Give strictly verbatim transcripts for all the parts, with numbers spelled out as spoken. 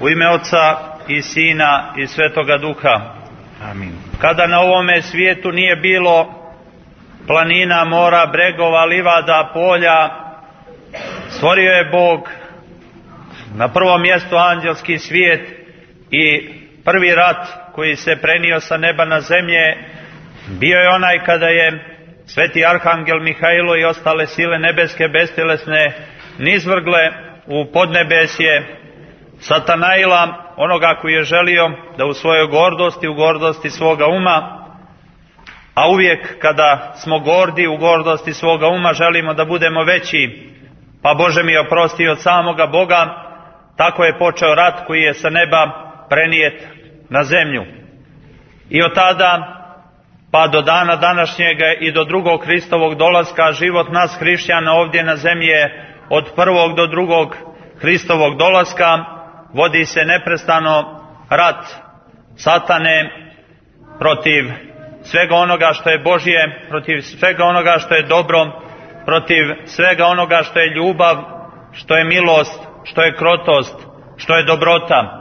U ime Oca i Sina i Svetoga Duha. Amin. Kada na ovome svijetu nije bilo planina, mora, bregova, livada, polja, stvorio je Bog na prvom mjestu anđelski svijet i prvi rat koji se prenio sa neba na zemlje bio je onaj kada je sveti arhangel Mihajlo i ostale sile nebeske bestelesne nizvrgle u podnebesje Satanaila, onoga koji je želio da u svojoj gordosti, u gordosti svoga uma, a uvijek kada smo gordi u gordosti svoga uma želimo da budemo veći, pa Bože mi oprosti od samoga Boga, tako je počeo rat koji je sa neba prenijet na zemlju. I od tada pa do dana današnjega i do drugog Hristovog dolaska život nas hrišćana ovdje na zemlji je od prvog do drugog Hristovog dolaska, vodi se neprestano rat satane protiv svega onoga što je Božje, protiv svega onoga što je dobro, protiv svega onoga što je ljubav, što je milost, što je krotost, što je dobrota.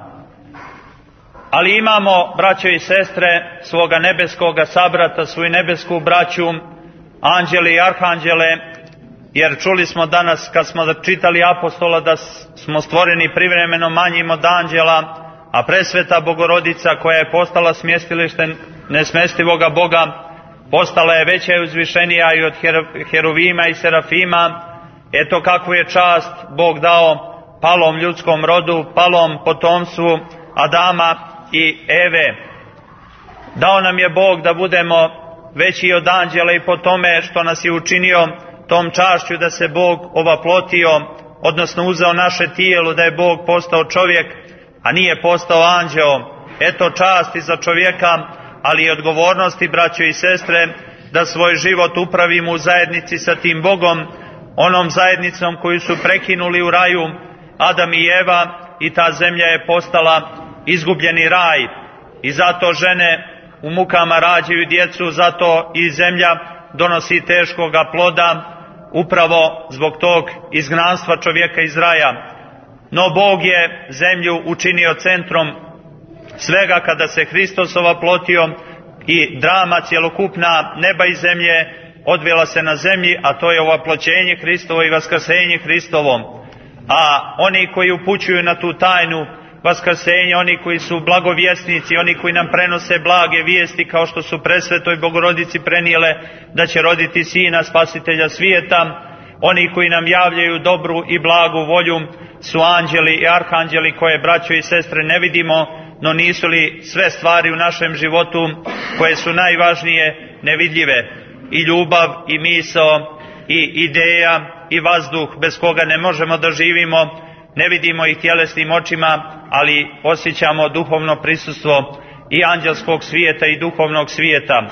Ali imamo, braćo i sestre, svoga nebeskoga sabrata, svoju nebesku braću, anđeli i arhanđele, jer čuli smo danas kad smo čitali apostola da smo stvoreni privremeno manjim od anđela, a presveta Bogorodica koja je postala smjestilište nesmestivoga Boga, postala je veća i uzvišenija i od heruvima i serafima. Eto kakvu je čast Bog dao palom ljudskom rodu, palom potomstvu Adama i Eve. Dao nam je Bog da budemo veći od anđela i po tome što nas je učinio tom čašću da se Bog ovaplotio, odnosno uzeo naše tijelo, da je Bog postao čovjek, a nije postao anđeo. Eto časti za čovjeka, ali i odgovornosti, braćo i sestre, da svoj život upravimo u zajednici sa tim Bogom, onom zajednicom koju su prekinuli u raju Adam i Eva, i ta zemlja je postala izgubljeni raj. I zato žene u mukama rađaju djecu, zato i zemlja donosi teškoga ploda, upravo zbog tog izgnanstva čovjeka iz raja. No Bog je zemlju učinio centrom svega kada se Hristos ovaplotio i drama cjelokupna neba i zemlje odvila se na zemlji, a to je ovaploćenje Hristovo i vaskrsenje Hristovo. A oni koji upućuju na tu tajnu vaskrsenja, oni koji su blagovjesnici, oni koji nam prenose blage vijesti kao što su presvetoj Bogorodici prenijele da će roditi sina spasitelja svijeta, oni koji nam javljaju dobru i blagu volju su anđeli i arhanđeli koje, braćo i sestre, ne vidimo, no nisu li sve stvari u našem životu koje su najvažnije nevidljive? I ljubav, i misao, i ideja, i vazduh bez koga ne možemo da živimo, ne vidimo ih tjelesnim očima, ali osjećamo duhovno prisustvo i anđelskog svijeta i duhovnog svijeta.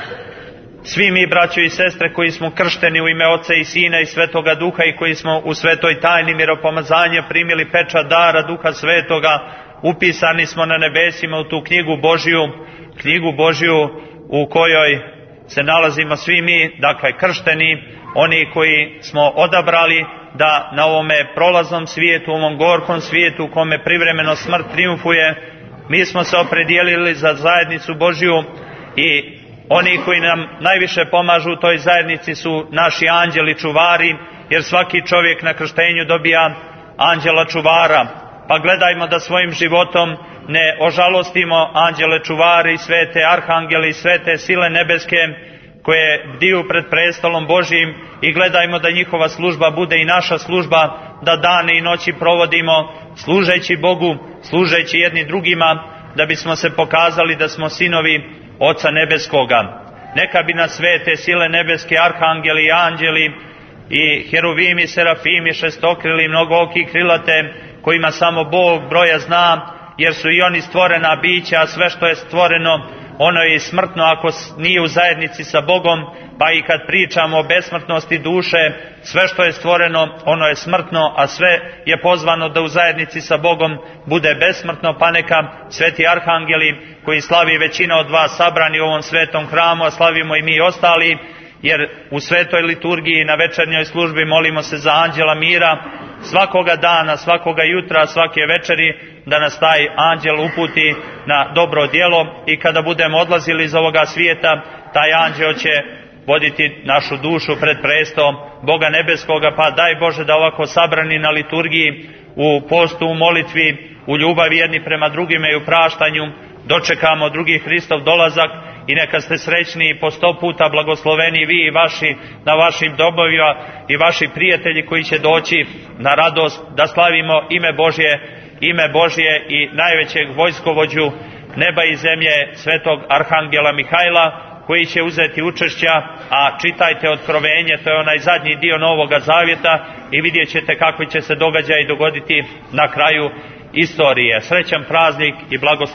Svi mi, braćo i sestre, koji smo kršteni u ime Oca i Sina i Svetoga Duha i koji smo u svetoj tajni miropomazanja primili pečat dara Duha Svetoga, upisani smo na nebesima u tu knjigu Božju, knjigu Božju u kojoj se nalazimo svi mi, dakle kršteni, oni koji smo odabrali da na ovome prolaznom svijetu, ovom gorkom svijetu u kome privremeno smrt triumfuje, mi smo se opredijelili za zajednicu Božju i oni koji nam najviše pomažu u toj zajednici su naši anđeli čuvari, jer svaki čovjek na krštenju dobija anđela čuvara. Pa gledajmo da svojim životom ne ožalostimo anđele čuvari, svete arhangele i svete sile nebeske koje bdiju pred prestolom Božjim, i gledajmo da njihova služba bude i naša služba, da dane i noći provodimo služeći Bogu, služeći jedni drugima, da bismo se pokazali da smo sinovi Oca Nebeskoga. Neka bi nas svete sile nebeske, arhangeli i anđeli i heruvimi, serafimi, šestokrili, mnogooki, krilate, kojima samo Bog broja zna, jer su i oni stvorena bića, a sve što je stvoreno, ono je i smrtno ako nije u zajednici sa Bogom, pa i kad pričamo o besmrtnosti duše, sve što je stvoreno, ono je smrtno, a sve je pozvano da u zajednici sa Bogom bude besmrtno, pa neka sveti arhangeli, koji slavi većina od vas sabrani u ovom svetom hramu, a slavimo i mi ostali, jer u svetoj liturgiji na večernjoj službi molimo se za anđela mira svakoga dana, svakoga jutra, svake večeri, da nas taj anđel uputi na dobro djelo i kada budemo odlazili iz ovoga svijeta, taj anđeo će voditi našu dušu pred prestom Boga nebeskoga, pa daj Bože da ovako sabrani na liturgiji, u postu, u molitvi, u ljubavi jedni prema drugima i u praštanju, dočekamo drugi Hristov dolazak i neka ste srećni i po sto puta blagosloveni vi i vaši na vašim domovima i vaši prijatelji koji će doći na radost da slavimo ime Božje, ime Božje i najvećeg vojskovođu neba i zemlje, svetog arhangela Mihajla, koji će uzeti učešća, a čitajte Otkrovenje, to je onaj zadnji dio Novoga Zavjeta i vidjet ćete kakvi će se događaji dogoditi na kraju istorije. Srećan praznik i blagosloveni